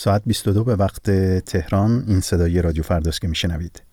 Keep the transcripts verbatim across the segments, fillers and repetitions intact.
ساعت بیست و دو به وقت تهران. این صدای رادیو فرداست که میشنوید.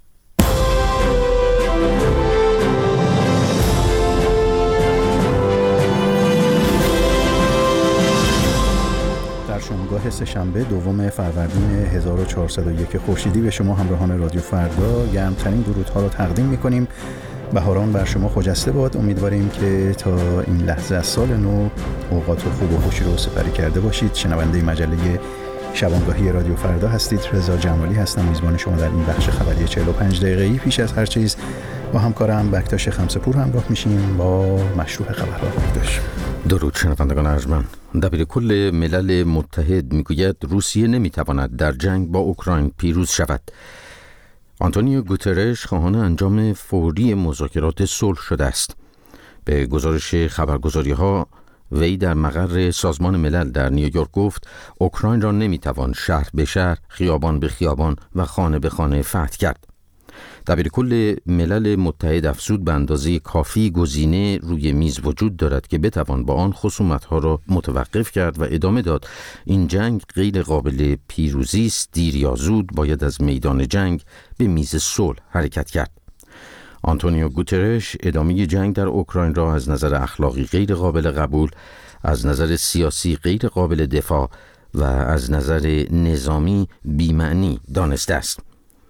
در شامگاه سه‌شنبه دوم فروردین هزار و چهارصد و یک خورشیدی به شما همراهان رادیو فردا گرمترین درودها رو تقدیم میکنیم. بهاران بر شما خجسته باد. امیدواریم که تا این لحظه از سال نو اوقات خوب و خوشی رو سپری کرده باشید. شنونده مجله شبانگاهی رادیو فردا هستید. رضا جمالی هستم، میزبان شما در این بخش خبری چهل و پنج دقیقه‌ای. پیش از هر چیز با همکارم بکتاش خمسه‌پور همراه میشیم با مشروع خبرها. بکتاش. درود شنوندگان ارجمند. دبیر کل ملل متحد میگوید روسیه نمیتواند در جنگ با اوکراین پیروز شود. آنتونیو گوترش خواهان انجام فوری مذاکرات صلح شده است. به گزارش خبرگزاری‌ها وی در مقر سازمان ملل در نیویورک گفت اوکراین را نمیتوان شهر به شهر، خیابان به خیابان و خانه به خانه فتح کرد. دبیر کل ملل متحد افزود به اندازه کافی گزینه روی میز وجود دارد که بتوان با آن خصومت‌ها را متوقف کرد و ادامه داد. این جنگ غیر قابل پیروزی است. دیر یا زود باید از میدان جنگ به میز صلح حرکت کرد. آنتونیو گوترش ادامه جنگ در اوکراین را از نظر اخلاقی غیر قابل قبول، از نظر سیاسی غیر قابل دفاع و از نظر نظامی بی‌معنی دانسته است.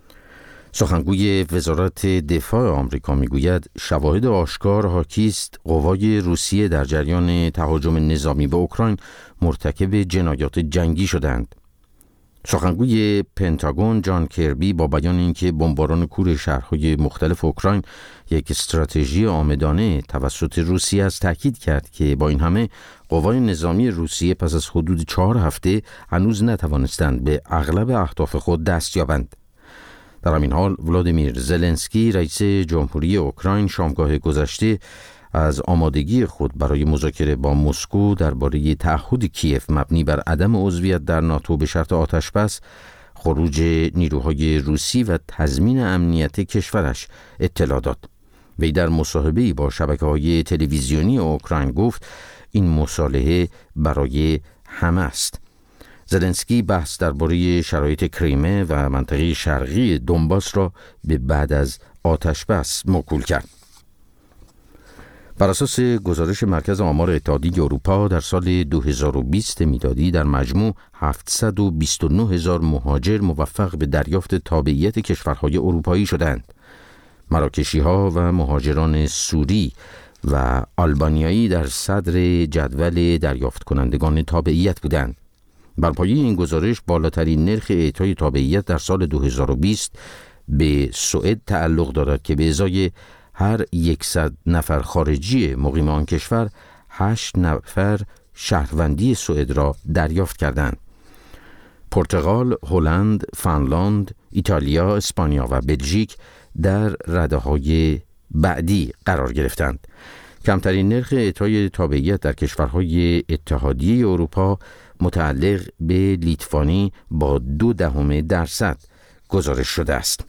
سخنگوی وزارت دفاع آمریکا میگوید شواهد آشکار حاکی است قوای روسیه در جریان تهاجم نظامی به اوکراین مرتکب جنایات جنگی شدند. سخنگوی پنتاگون جان کربی با بیان اینکه بمباران کور شهرهای مختلف اوکراین یک استراتژی عامدانه توسط روسیه است، تاکید کرد که با این همه قوای نظامی روسیه پس از حدود چهار هفته هنوز نتوانستند به اغلب اهداف خود دست یابند. در همین حال ولادیمیر زلنسکی رئیس جمهوری اوکراین شامگاه گذشته از آمادگی خود برای مذاکره با مسکو درباره تعهد کیف مبنی بر عدم عضویت در ناتو به شرط آتشبس، خروج نیروهای روسی و تضمین امنیت کشورش اطلاع داد. وی در مصاحبه‌ای با شبکه‌های تلویزیونی اوکراین گفت این مصالحه برای همه است. زلنسکی بحث درباره شرایط کریمه و منطقه شرقی دونباس را به بعد از آتشبس موکول کرد. بر اساس گزارش مرکز آمار اتحادیه اروپا در سال دو هزار و بیست میلادی در مجموع هفتصد و بیست و نه هزار مهاجر موفق به دریافت تابعیت کشورهای اروپایی شدند. مراکشی‌ها و مهاجران سوری و آلبانیایی در صدر جدول دریافت کنندگان تابعیت بودند. بر پایه این گزارش بالاترین نرخ اعطای تابعیت در سال دو هزار و بیست به سوئد تعلق دارد که به ازای هر صد نفر خارجی مقیم آن کشور هشت نفر شهروندی سوئد را دریافت کردند. پرتغال، هلند، فنلاند، ایتالیا، اسپانیا و بلژیک در رده‌های بعدی قرار گرفتند. کمترین نرخ اعطای تابعیت در کشورهای اتحادیه اروپا متعلق به لیتوانی با دو دهم درصد گزارش شده است.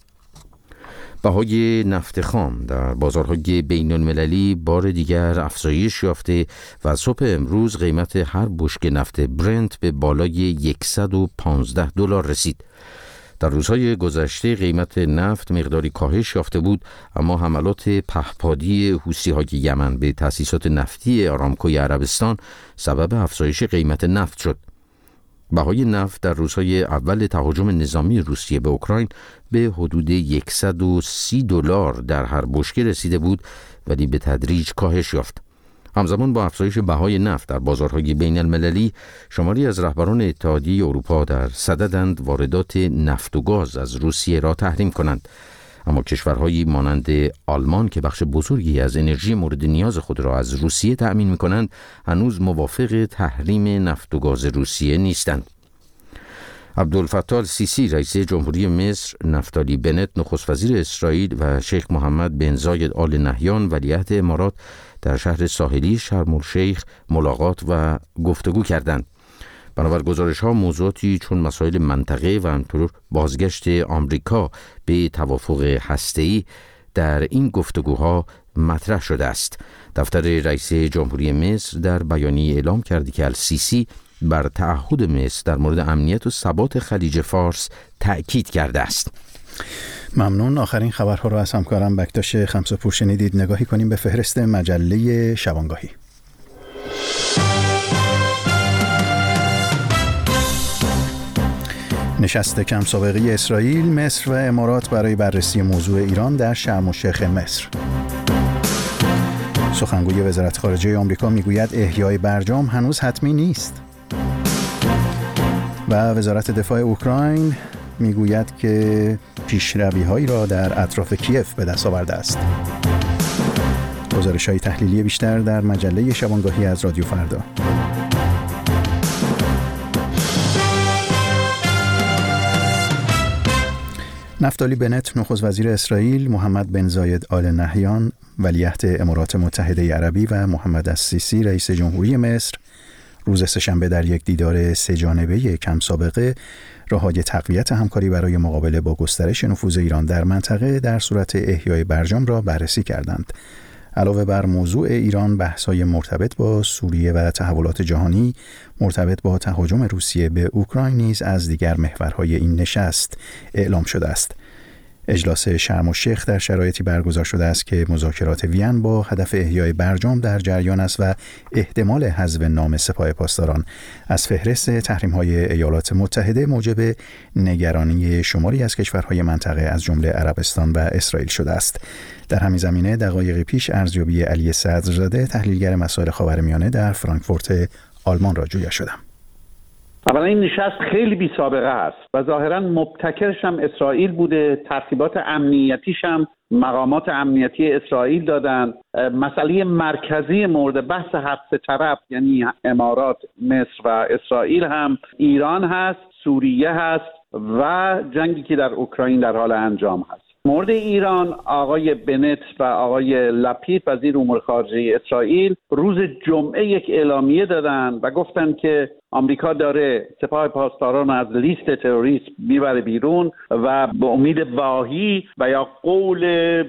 بهای نفت خام در بازارهای بین المللی بار دیگر افزایش یافته و صبح امروز قیمت هر بشکه نفت برنت به بالای صد و پانزده دلار رسید. در روزهای گذشته قیمت نفت مقداری کاهش یافته بود، اما حملات پهپادی حوثی‌های یمن به تأسیسات نفتی آرامکوی عربستان سبب افزایش قیمت نفت شد. بهای نفت در روزهای اول تهاجم نظامی روسیه به اوکراین به حدود صد و سی دلار در هر بشکه رسیده بود، ولی به تدریج کاهش یافت. همزمان با افزایش بهای نفت در بازارهای بین المللی، شماری از رهبران اتحادیه اروپا در صددند واردات نفت و گاز از روسیه را تحریم کنند. اما کشورهایی مانند آلمان که بخش بزرگی از انرژی مورد نیاز خود را از روسیه تأمین می‌کنند، هنوز موافق تحریم نفت و گاز روسیه نیستند. عبدالفتاح السیسی رئیس جمهوری مصر، نفتالی بنت نخست وزیر اسرائیل و شیخ محمد بن زاید آل نهیان ولیعهد امارات در شهر ساحلی شرم الشیخ ملاقات و گفتگو کردند. بنابر گزارش‌ها موضوعاتی چون مسائل منطقه و همینطور بازگشت آمریکا به توافق هسته‌ای در این گفتگوها مطرح شده است. دفتر رئیس جمهوری مصر در بیانیه اعلام کرده که السیسی بر تعهد مصر در مورد امنیت و ثبات خلیج فارس تأکید کرده است. ممنون. آخرین خبرها رو از همکارم بکتاش خمسه‌پور شنیدید. نگاهی کنیم به فهرست مجله شبانگاهی. نشست کم سابقه اسرائیل، مصر و امارات برای بررسی موضوع ایران در شرم الشیخ مصر. سخنگوی وزارت خارجه آمریکا میگوید احیای برجام هنوز حتمی نیست. و وزارت دفاع اوکراین میگوید که پیشروی‌هایی را در اطراف کیف به دست آورده است. گزارش‌های تحلیلی بیشتر در مجله شبانگاهی از رادیو فردا. نفتالی بنت نخست وزیر اسرائیل، محمد بن زاید آل نهیان ولیعهد امارات متحده عربی و محمد السیسی رئیس جمهوری مصر روز سه‌شنبه در یک دیدار سه جانبه کم سابقه راه‌های تقویت همکاری برای مقابله با گسترش نفوذ ایران در منطقه در صورت احیای برجام را بررسی کردند. علاوه بر موضوع ایران، بحث‌های مرتبط با سوریه و تحولات جهانی مرتبط با تهاجم روسیه به اوکراین نیز از دیگر محورهای این نشست اعلام شده است. اجلاس شرم الشیخ در شرایطی برگزار شده است که مذاکرات وین با هدف احیای برجام در جریان است و احتمال حذف نام سپاه پاسداران از فهرست تحریم‌های ایالات متحده موجب نگرانی شماری از کشورهای منطقه از جمله عربستان و اسرائیل شده است. در همین زمینه دقایقی پیش ارزیابی علی صدرزاده، تحلیلگر مسائل خاورمیانه در فرانکفورت آلمان را جویا شدم. اولا این نشست خیلی بی سابقه است و ظاهرا مبتکرش هم اسرائیل بوده. ترتیبات امنیتیش هم مقامات امنیتی اسرائیل دادن. مسئله مرکزی مورد بحث هر سه طرف، یعنی امارات، مصر و اسرائیل، هم ایران هست، سوریه هست و جنگی که در اوکراین در حال انجام هست. مورد ایران، آقای بنت و آقای لپید وزیر امور خارجه اسرائیل روز جمعه یک اعلامیه دادن و گفتن که آمریکا داره سپاه پاسداران از لیست تروریست میبره بیرون و به امید واهی و یا قول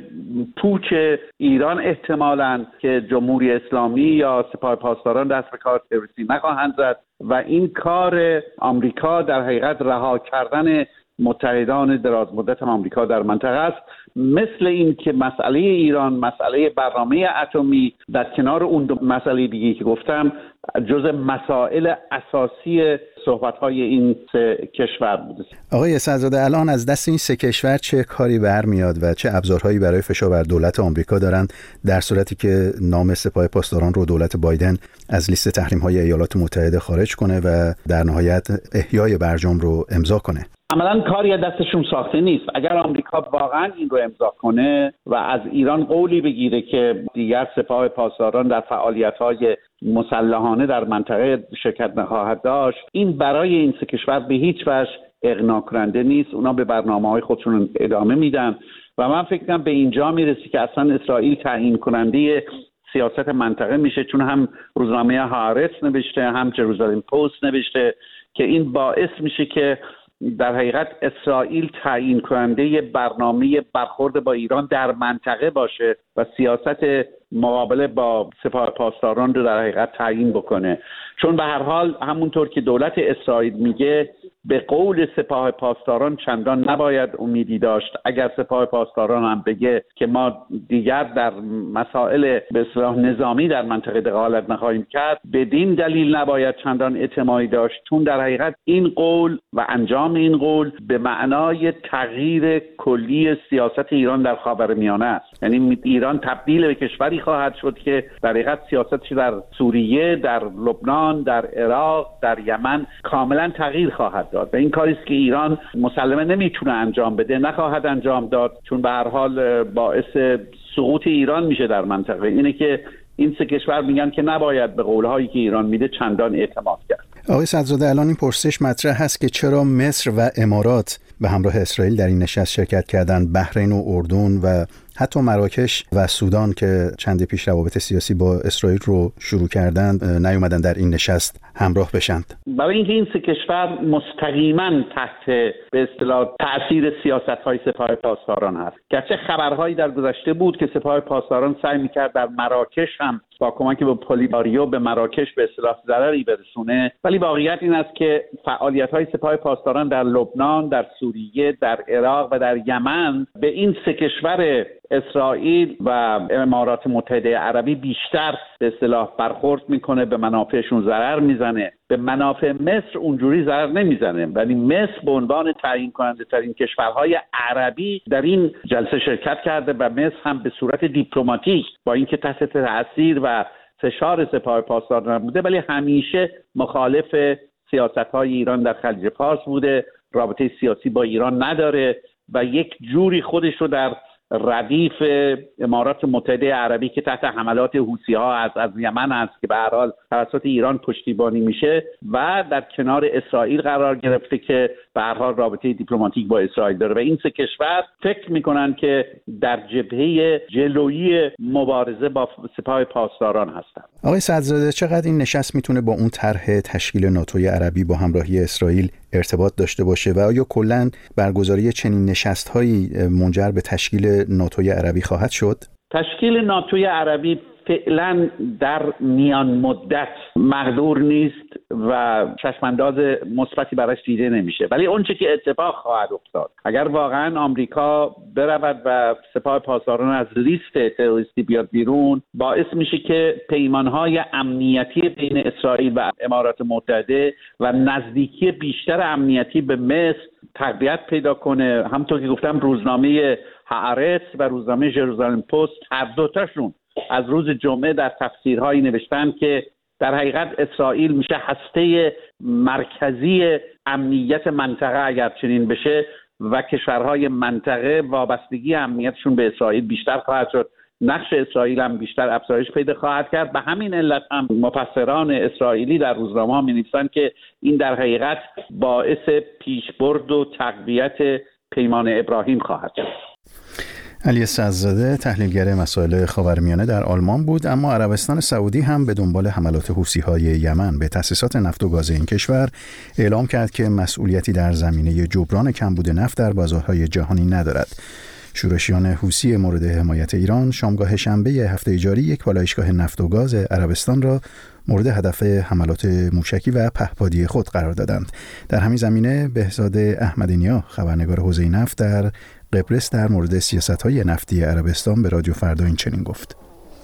پوچ ایران احتمالاً که جمهوری اسلامی یا سپاه پاسداران دست به کار تروریستی نخواهند زد و این کار آمریکا در حقیقت رها کردن متحدان دراز مدت آمریکا در منطقه است. مثل این که مسئله ایران، مسئله برنامه اتمی در کنار اون دو مسئله دیگه که گفتم جزء مسائل اساسی صحبت‌های این سه کشور بوده. آقای صدرزاده، الان از دست این سه کشور چه کاری برمیاد و چه ابزارهایی برای فشار بر دولت آمریکا دارند در صورتی که نام سپاه پاسداران رو دولت بایدن از لیست تحریم‌های ایالات متحده خارج کنه و در نهایت احیای برجام رو امضا کنه؟ عملاً کاری دستشون ساخته نیست. اگر آمریکا واقعاً این رو امضا کنه و از ایران قولی بگیره که دیگر سپاه پاسداران در فعالیت‌های مسلحانه در منطقه شرکت نخواهد داشت، این برای این سه کشور به هیچ وجه اقناع کننده نیست. اونا به برنامه‌های خودشون ادامه میدن و من فکر کنم به اینجا میرسی که اصلا اسرائیل تعیین کننده سیاست منطقه میشه، چون هم روزنامه هارتز نوشته، هم جروزالم پست نوشته که این باعث میشه که در حقیقت اسرائیل تعیین کننده برنامه برخورد با ایران در منطقه باشه و سیاست مقابله با سپاه پاسداران رو در حقیقت تعیین بکنه. چون به هر حال همونطور که دولت اسرائیل میگه به قول سپاه پاسداران چندان نباید امیدی داشت. اگر سپاه پاسداران هم بگه که ما دیگر در مسائل به اصطلاح نظامی در منطقه دخالت نخواهیم کرد، بدین دلیل نباید چندان اعتمادی داشت، چون در حقیقت این قول و انجام این قول به معنای تغییر کلی سیاست ایران در خاورمیانه است. یعنی ایران تبدیل به کشوری خواهد شد که در حقیقت سیاستش در سوریه، در لبنان، در عراق، در یمن کاملا تغییر خواهد داد و این کاری است که ایران مسلماً نمیتونه انجام بده، نخواهد انجام داد، چون به هر حال باعث سقوط ایران میشه در منطقه. اینه که این سه کشور میگن که نباید به قولهایی که ایران میده چندان اعتماد کرد. آقای صدرزاده، الان این پرسش مطرح هست که چرا مصر و امارات به همراه اسرائیل در این نشست شرکت کردند، بحرین و اردن و حتی مراکش و سودان که چند پیش روابط سیاسی با اسرائیل رو شروع کردند نیومدن در این نشست همراه بشند؟ برای اینکه این سه کشور مستقیما تحت به اصطلاح تأثیر سیاست‌های سپاه پاسداران هست. گرچه خبرهایی در گذشته بود که سپاه پاسداران سعی می‌کرد در مراکش هم با کمک به پلیساریو به مراکش به اصطلاح ضرری برسونه، ولی واقعیت این است که فعالیت‌های سپاه پاسداران در لبنان، در سوریه، در عراق و در یمن به این سه کشور اسرائیل و امارات متحده عربی بیشتر به اصطلاح برخورد میکنه، به منافعشون ضرر میزنه. به منافع مصر اونجوری ضرر نمیزنه، ولی مصر به عنوان تعیین کننده ترین کشورهای عربی در این جلسه شرکت کرده و مصر هم به صورت دیپلماتیک با اینکه تحت تاثیر و فشار سپاه پاسداران بوده، ولی همیشه مخالف سیاست‌های ایران در خلیج فارس بوده، رابطه سیاسی با ایران نداره و یک جوری خودش رو در ردیف امارات متحده عربی که تحت حملات حوثی‌ها از از یمن است که به هر حال توسط ایران پشتیبانی میشه و در کنار اسرائیل قرار گرفته که به هر حال رابطه دیپلماتیک با اسرائیل داره و این سه کشور فکر میکنن که در جبهه جلویی مبارزه با سپاه پاسداران هستند. آقای صدرزاده، چقدر این نشست میتونه با اون طرح تشکیل ناتوی عربی با همراهی اسرائیل ارتباط داشته باشه و آیا کلاً برگزاری چنین نشست‌هایی منجر به تشکیل ناتوی عربی خواهد شد؟ تشکیل ناتوی عربی فعلا در میان مدت مقدور نیست و چشمانداز مثبتی براش دیده نمیشه، ولی اون چه که اتفاق خواهد افتاد اگر واقعا آمریکا برود و سپاه پاسداران از لیست تروریستی بیاد بیرون، باعث میشه که پیمانهای امنیتی بین اسرائیل و امارات متحده و نزدیکی بیشتر امنیتی به مصر تقویت پیدا کنه. همونطور که گفتم روزنامه هآرتس و روزنامه ژروزالم پست هر دوتاشون از روز جمعه در تفسیرهایی نوشتن که در حقیقت اسرائیل میشه هسته مرکزی امنیت منطقه اگر چنین بشه و کشورهای منطقه وابستگی امنیتشون به اسرائیل بیشتر خواهد شد، نقش اسرائیل هم بیشتر افزایش پیدا خواهد کرد. به همین علت هم مفسران اسرائیلی در روزنامه ها می‌نویسن که این در حقیقت باعث پیشبرد و تقویت پیمان ابراهیم خواهد شد. علی صدرزاده تحلیلگر مسائل خاورمیانه در آلمان بود. اما عربستان سعودی هم به دنبال حملات حوثی‌های یمن به تأسیسات نفت و گاز این کشور اعلام کرد که مسئولیتی در زمینه جبران کمبود نفت در بازارهای جهانی ندارد. شورشیان حوثی مورد حمایت ایران شامگاه شنبه هفته جاری یک پالایشگاه نفت و گاز عربستان را مورد هدف حملات موشکی و پهپادی خود قرار دادند. در همین زمینه بهزاد احمدی‌نیا خبرنگار حوزه نفت در قبرس در مورد سیاست‌های نفتی عربستان به رادیو فردا این چنین گفت: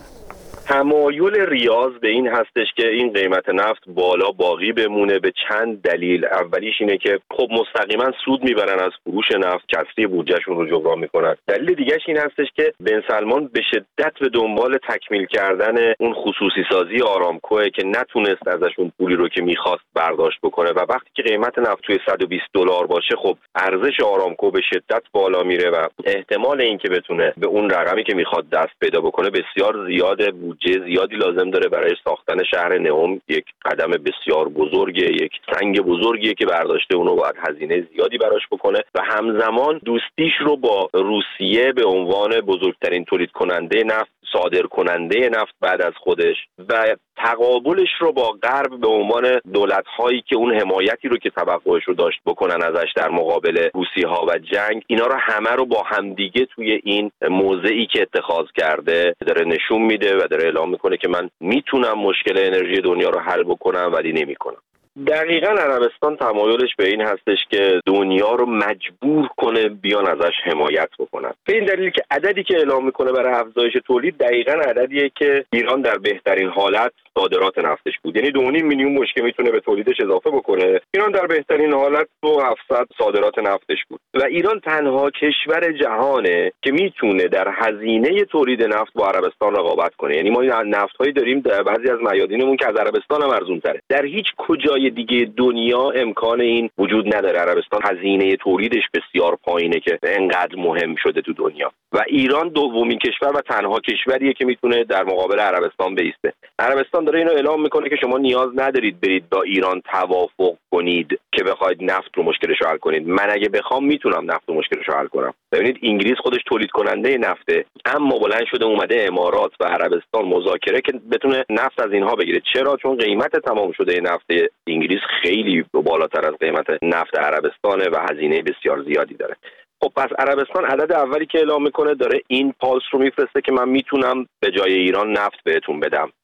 تمایل ریاض به این هستش که این قیمت نفت بالا باقی بمونه به چند دلیل. اولیش اینه که خب مستقیما سود میبرن از فروش نفت، کسری بودجهشون رو جبران میکنن. دلیل دیگهش این هستش که بن سلمان به شدت به دنبال تکمیل کردن اون خصوصی سازی آرامکوه که نتونست ازشون پولی رو که میخواست برداشت بکنه و وقتی که قیمت نفت توی صد و بیست دلار باشه خب ارزش آرامکو به شدت بالا میره و احتمال اینکه بتونه به اون رقمی که میخواد دست پیدا بکنه بسیار زیاده. بودجه زیادی لازم داره برای ساختن شهر نهم، یک قدم بسیار بزرگه، یک سنگ بزرگیه که برداشته، اونو باید هزینه زیادی براش بکنه و همزمان دوستیش رو با روسیه به عنوان بزرگترین تولید کننده نفت، صادر کننده نفت بعد از خودش و تقابلش رو با غرب به عنوان دولت‌هایی که اون حمایتی رو که توقعش رو داشت بکنن ازش در مقابل روسی‌ها و جنگ، اینا رو همه رو با همدیگه توی این موضعی که اتخاذ کرده داره نشون میده و داره اعلام میکنه که من میتونم مشکل انرژی دنیا رو حل بکنم ولی نمیکنم. دقیقاً عربستان تمایلش به این هستش که دنیا رو مجبور کنه بیان ازش حمایت بکنن. به این دلیل که عددی که اعلام میکنه برای افزایش تولید دقیقاً عددیه که ایران در بهترین حالت صادرات نفتش بود، یعنی دو و نیم میلیون بشکه میتونه به تولیدش اضافه بکنه. ایران در بهترین حالت دو هزار و هفتصد صادرات نفتش بود و ایران تنها کشور جهانه که میتونه در هزینه تولید نفت با عربستان رقابت کنه. یعنی ما این نفت‌هایی داریم در بعضی از میادینمون که از عربستان هم ارزان‌تره. در هیچ کجای دیگه دنیا امکان این وجود نداره. عربستان هزینه تولیدش بسیار پایینه که انقدر مهم شده تو دنیا و ایران دومین کشور و تنها کشوریه که میتونه در مقابل عربستان بایسته. عربستان داره اینو اعلام میکنه که شما نیاز ندارید برید با ایران توافق کنید که بخواید نفت رو مشکلش رو حل کنید. من اگه بخوام میتونم نفت رو مشکلش رو حل کنم. ببینید انگلیس خودش تولید کننده نفته، اما بلند شده اومده امارات و عربستان مذاکره که بتونه نفت از اینها بگیره. چرا؟ چون قیمت تمام شده نفت انگلیس خیلی بالاتر از قیمت نفت عربستانه و هزینه بسیار زیادی داره. خب پس عربستان عدد اولی که اعلام میکنه داره این پالس رو میفرسته که من میتونم به جای ایران نفت بهتون بدم.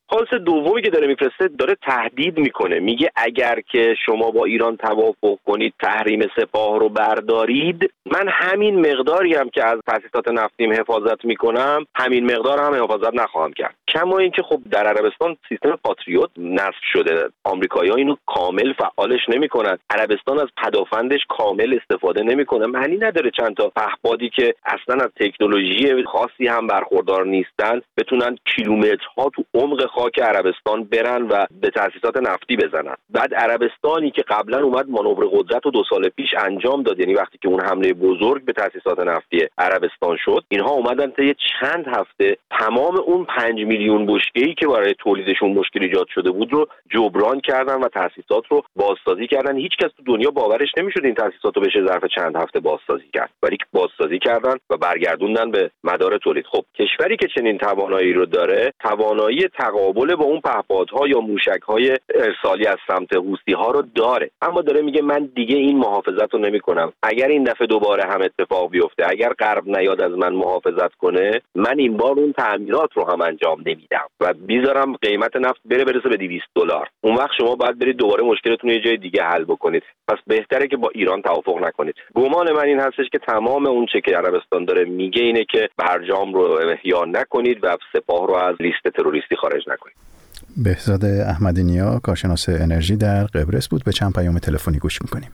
پالس دومی که داره میفرسته داره تهدید میکنه، میگه اگر که شما با ایران توافق کنید تحریم سپاه رو بردارید، من همین مقداری هم که از تأسیسات نفتیم حفاظت میکنم همین مقدار هم حفاظت نخواهم کرد. کما اینکه خب در عربستان سیستم پاتریوت نصب شده، آمریکایی‌ها اینو کامل فعالش نمیکنن، عربستان از پدافندش کامل استفاده نمیکنه. معنی نداره چند تا پهپادی که اصلا از تکنولوژی خاصی هم برخوردار نیستن بتونن کیلومترها تو عمق خاک عربستان برن و به تأسیسات نفتی بزنن. بعد عربستانی که قبلا اومد مانور قدرت رو دو سال پیش انجام داد، یعنی وقتی که اون حمله بزرگ به تأسیسات نفتی عربستان شد، اینها اومدن طی چند هفته تمام اون پنج میلیون بشکه‌ای که برای تولیدشون مشکل ایجاد شده بود رو جبران کردن و تأسیسات رو بازسازی کردن. هیچ کس تو دنیا باورش نمیشد این تأسیسات رو بشه ظرف چند هفته بازسازی کرد، ولی بازسازی کردن و برگردوندن به مدار تولید. خب کشوری که چنین توانایی رو داره، توانایی تقابل با اون پهپادها یا موشک‌های ارسالی از سمت حوثی‌ها رو داره، اما داره میگه من دیگه این محافظت رو نمی‌کنم. اگر این دفعه دوباره هم اتفاق بیفته، اگر غرب نیاد از من محافظت کنه، من این بار اون تعمیرات رو هم انجام نمیدم و میذارم قیمت نفت بره برسه به دویست دلار. اون وقت شما باید برید دوباره مشکلتون رو یه جای دیگه حل بکنید. پس بهتره که با ایران توافق نکنید. گمان من این هستش که تمام اون چه که عربستان داره میگه اینه که برجام رو احیا نکنید و سپاه رو از لیست تروریستی خارج نکنید. بهزاد احمدی نیا، کارشناس انرژی در قبرس بود. به چند پیام تلفنی گوش میکنیم.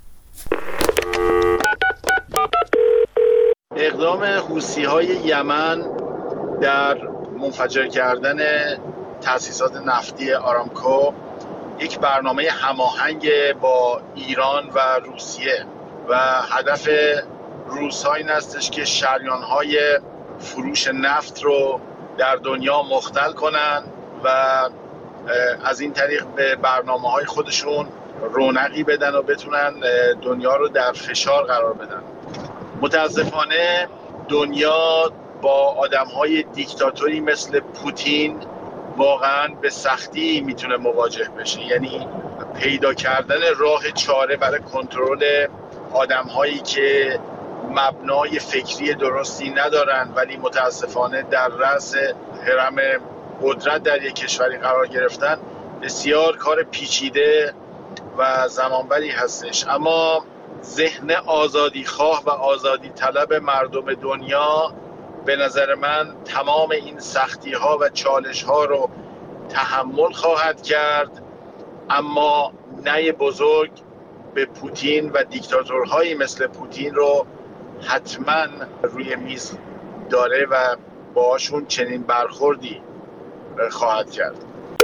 اقدام حوثی‌های یمن در منفجر کردن تأسیسات نفتی آرامکو یک برنامه هماهنگ با ایران و روسیه و هدف روس‌ها این هستش که شریان‌های فروش نفت رو در دنیا مختل کنن و از این طریق به برنامه‌های خودشون رونقی بدن و بتونن دنیا رو در فشار قرار بدن. متاسفانه دنیا با آدم‌های دیکتاتوری مثل پوتین واقعاً به سختی میتونه مواجه بشه، یعنی پیدا کردن راه چاره برای کنترل آدم‌هایی که مبنای فکری درستی ندارن ولی متاسفانه در رأس هرم قدرت در یک کشوری قرار گرفتن بسیار کار پیچیده و زمانبری هستش. اما ذهن آزادی خواه و آزادی طلب مردم دنیا به نظر من تمام این سختی ها و چالش ها رو تحمل خواهد کرد، اما نه بزرگ به پوتین و دیکتاتورهایی مثل پوتین رو حتما روی میز داره و باهاشون چنین برخوردی خواهد کرد.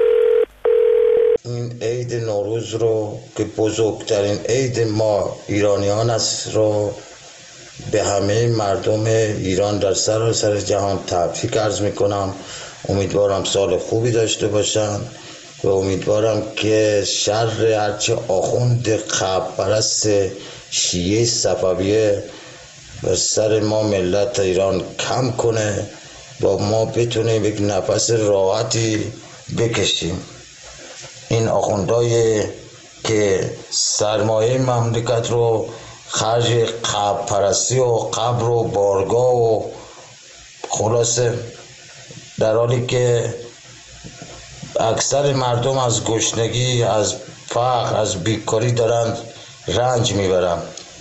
این عید نوروز رو که بزرگترین عید ما ایرانیان است رو به همه مردم ایران در سراسر جهان تبریک عرض میکنم. امیدوارم سال خوبی داشته باشن و امیدوارم که شر هرچه آخوند قبر پرست شیعه صفویه بر سر ما ملت ایران کم کنه و ما بتونیم یک نفس راحتی بکشیم. این آخوندهای که سرمایه مملکت رو خرج قبر پرستی و قبر و بارگاه و خلاصه، در حالی که اکثر مردم از گشنگی، از فقر، از بیکاری دارن رنج میبرن.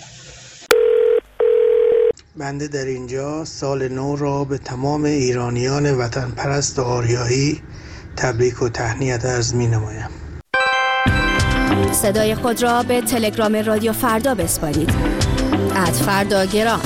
بنده در اینجا سال نو را به تمام ایرانیان وطن پرست و آریایی تبریک و تهنیت عرض می نمایم. صدای خود را به تلگرام رادیو فردا بسپارید. ات فردا گرام.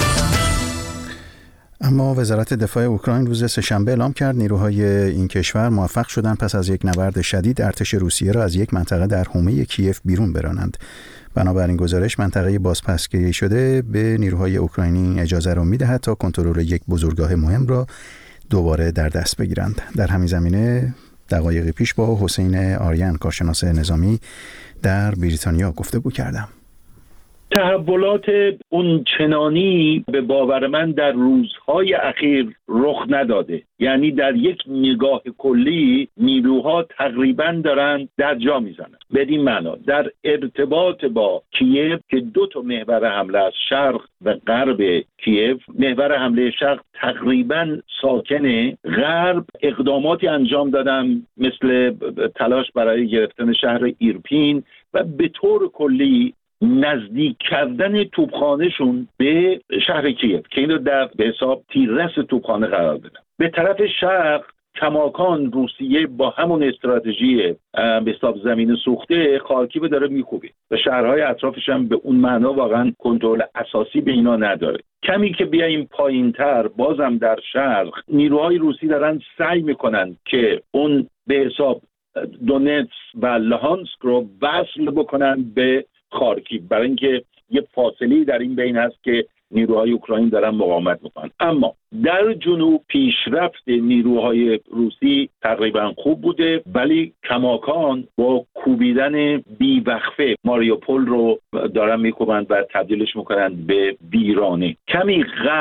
اما وزارت دفاع اوکراین روز سه‌شنبه اعلام کرد نیروهای این کشور موفق شدند پس از یک نبرد شدید ارتش روسیه را از یک منطقه در حومه کیف بیرون برانند. بنابراین گزارش منطقه بازپسگیری شده به نیروهای اوکراینی اجازه را می‌دهد تا کنترل یک بزرگاه مهم را دوباره در دست بگیرند. در همین زمینه دقایقی پیش با حسین آریان، کارشناس نظامی در بریتانیا، گفتگو کردم. تحولات اون چنانی به باور من در روزهای اخیر رخ نداده. یعنی در یک نگاه کلی نیروها تقریبا دارن در جا میزنن. بدین معنا در ارتباط با کیف که دو تا محور حمله از شرق و غرب کیف، محور حمله شرق تقریبا ساکنه، غرب اقداماتی انجام دادن مثل تلاش برای گرفتن شهر ایرپین و به طور کلی نزدیک کردن توپخانهشون به شهر کیف که این رو در به حساب تیررس توپخانه قرار بدن. به طرف شرق کماکان روسیه با همون استراتژی به حساب زمین سوخته خارکیو داره میکوبه و شهرهای اطرافش هم به اون معنا واقعا کنترل اساسی به اینا نداره. کمی که بیاییم پایینتر، بازم در شرق نیروهای روسی دارن سعی میکنن که اون به حساب دونتس و لوهانسک رو وصل بکنن به خارکیو، برای اینکه یه فاصله در این بین هست که نیروهای اوکراین دارن مقاومت میکنن. اما در جنوب پیشرفت نیروهای روسی تقریبا خوب بوده، ولی کماکان با کوبیدن بیوقفه ماریوپول رو دارن میکوبند و تبدیلش میکنن به ویرانه. کمی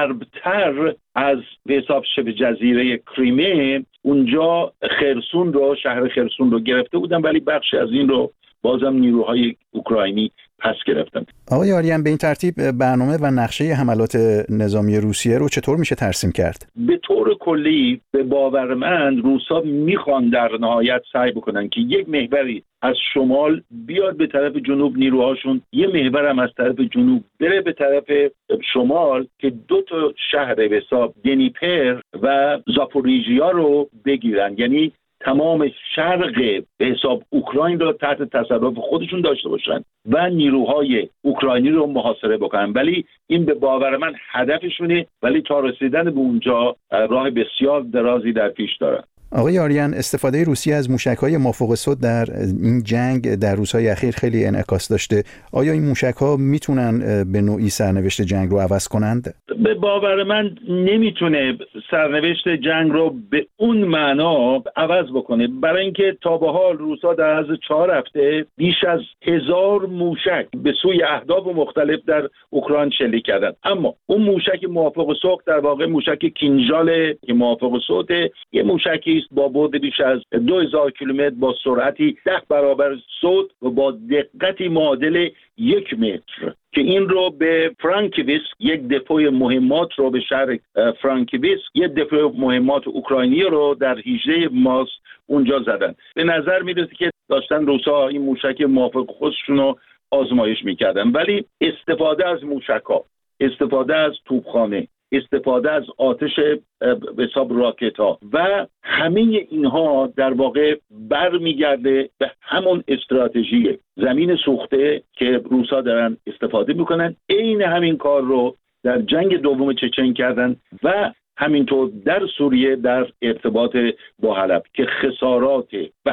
غربتر از به حساب شبه جزیره کریمه، اونجا خرسون رو، شهر خرسون رو گرفته بودن، ولی بخشی از این رو بازم نیروهای اوکراینی پس گرفتن. آقای آریان، به این ترتیب برنامه و نقشه حملات نظامی روسیه رو چطور میشه ترسیم کرد؟ به طور کلی به باور من روسا میخوان در نهایت سعی بکنن که یک محوری از شمال بیاد به طرف جنوب نیروهاشون، یه محور هم از طرف جنوب بره به طرف شمال که دو تا شهر به حساب دنیپر و زاپوریژیا رو بگیرن، یعنی تمام شرق به حساب اوکراین رو تحت تصرف خودشون داشته باشن و نیروهای اوکراینی رو محاصره بکنن. ولی این به باور من هدفشونه، ولی تا رسیدن به اونجا راه بسیار درازی در پیش داره. آقای آریان، استفاده روسیه از موشک‌های مافوق صد در این جنگ در روزهای اخیر خیلی انعکاس داشته. آیا این موشک‌ها میتونن به نوعی سرنوشت جنگ رو عوض کنند؟ به باور من نمیتونه سرنوشت جنگ رو به اون معنا عوض بکنه، برای اینکه تا به حال روسا در از چهار هفته بیش از هزار موشک به سوی اهداف مختلف در اوکراین شلیک کردن. اما اون موشک موافق صد در واقع موشک کینژال که موافق صد، یه موشکی با بعد بیش از دو هزار کیلومتر با سرعتی ده برابر صوت و با دقتی معادل یک متر که این رو به فرانکیویسک، یک دپوی مهمات رو به شهر فرانکیویسک، یک دپوی مهمات اوکراینی رو در هجده مارس اونجا زدن. به نظر میرسه که داشتن روسا این موشک موافق خودشون رو آزمایش میکردن، ولی استفاده از موشک‌ها، استفاده از توپخانه، استفاده از آتش به حساب راکت ها و همه اینها در واقع برمیگرده به همون استراتژی زمین سوخته که روسا دارن استفاده میکنن. عین همین کار رو در جنگ دوم چچن کردن و همینطور در سوریه در ارتباط با حلب که خسارات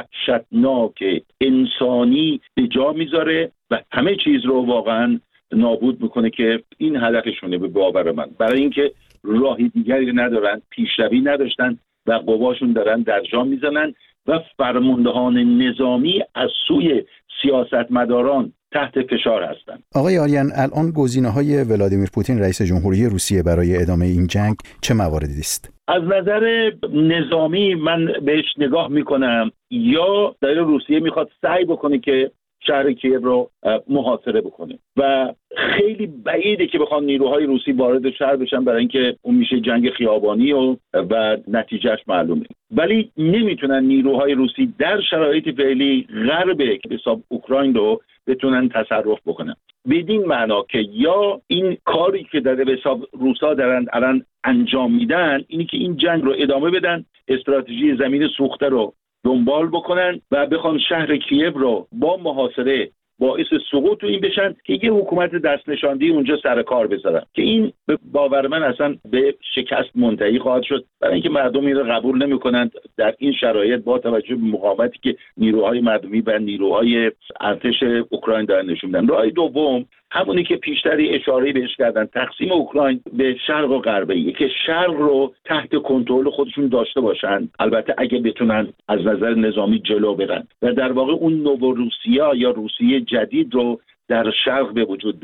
وحشتناک انسانی به جا میذاره و همه چیز رو واقعا نابود میکنه که این هدفشونه به باور من، برای اینکه راهی دیگری ندارن، پیشروی نداشتن و قواشون دارن در جا میزنن و فرماندهان نظامی از سوی سیاستمداران تحت فشار هستند. آقای آریان، الان گزینه‌های ولادیمیر پوتین رئیس جمهوری روسیه برای ادامه این جنگ چه مواردی است؟ از نظر نظامی من بهش نگاه میکنم، یا داره روسیه میخواد سعی بکنه که شهر کیف رو محاصره بکنه و خیلی بعیده که بخوان نیروهای روسی وارد شهر بشن، برای اینکه اون میشه جنگ خیابانی و و نتیجهش معلومه. ولی نمیتونن نیروهای روسی در شرایط فعلی غرب که به حساب اوکراین رو بتونن تصرف بکنن، بدین معنا که یا این کاری که در به حساب روسا دارن الان انجام میدن اینی که این جنگ رو ادامه بدن، استراتژی زمین سوخته رو دنبال بکنن و بخوان شهر کیف رو با محاصره باعث سقوط این بشن که یه حکومت دست نشاندهی اونجا سر کار بذارن، که این به باور من اصلا به شکست منتهی خواهد شد، برای اینکه مردم این رو قبول نمی‌کنند در این شرایط با توجه به مقاومتی که نیروهای مردمی و نیروهای ارتش اوکراین دارن نشون میدن. راه دوم همونی که پیشتری اشاره بهش کردن، تقسیم اوکراین به شرق و غربه، که شرق رو تحت کنترل خودشون داشته باشن، البته اگه بتونن از نظر نظامی جلو برن و در واقع اون نوروسیا یا روسیه جدید رو در شرق به وجود بیارن.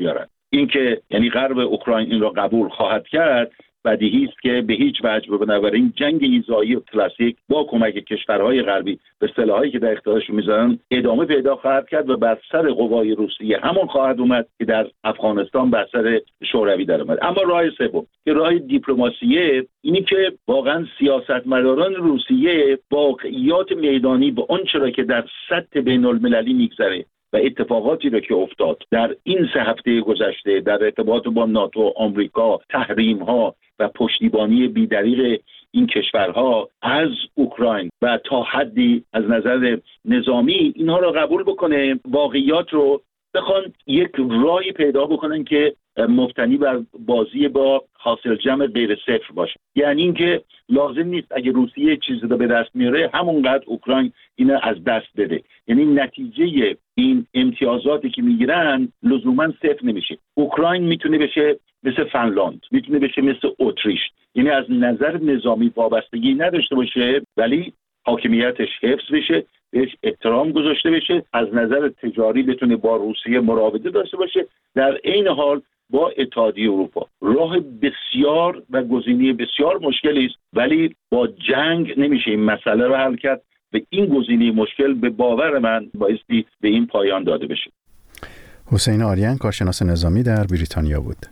اینکه یعنی غرب اوکراین این را قبول خواهد کرد بدیهی است که به هیچ وجه بنابراین جنگ ایذایی و کلاسیک با کمک کشورهای غربی به سلاحایی که در اختیارشون میذارن ادامه پیدا خواهد کرد و بر سر قوای روسیه همون خواهد اومد که در افغانستان بر سر شوروی در اومد. اما راه سوم که راه دیپلماسیه، اینی که واقعا سیاستمداران روسیه واقعیات میدانی به آنچه را که در سطح بین المللی میگذره و اتفاقاتی را که افتاد در این سه هفته گذشته در ارتباط با ناتو، آمریکا، تحریم ها و پشتیبانی بی‌دریغ این کشورها از اوکراین و تا حدی از نظر نظامی اینها را قبول بکنه، واقعیات رو بخوان یک راهی پیدا بکنن که مبتنی بر بازی با حاصل جمع غیر صفر باشه. یعنی اینکه لازم نیست اگه روسیه چیزی رو به دست میاره همونقدر اوکراین اینو از دست بده. یعنی نتیجه این امتیازاتی که میگیرن لزوما صفر نمیشه. اوکراین میتونه بشه مثل فنلاند، میتونه بشه مثل اتریش، یعنی از نظر نظامی وابستگی نداشته باشه ولی حاکمیتش حفظ بشه، بهش احترام گذاشته بشه، از نظر تجاری بتونه با روسیه مراوده داشته باشه، در عین حال با اتحادیه اروپا. راه بسیار و گزینه بسیار مشکلی است ولی با جنگ نمیشه این مسئله رو حل کرد و این گزینه مشکل به باور من بایستی به این پایان داده بشه. حسین آریان کارشناس نظامی در بریتانیا بود.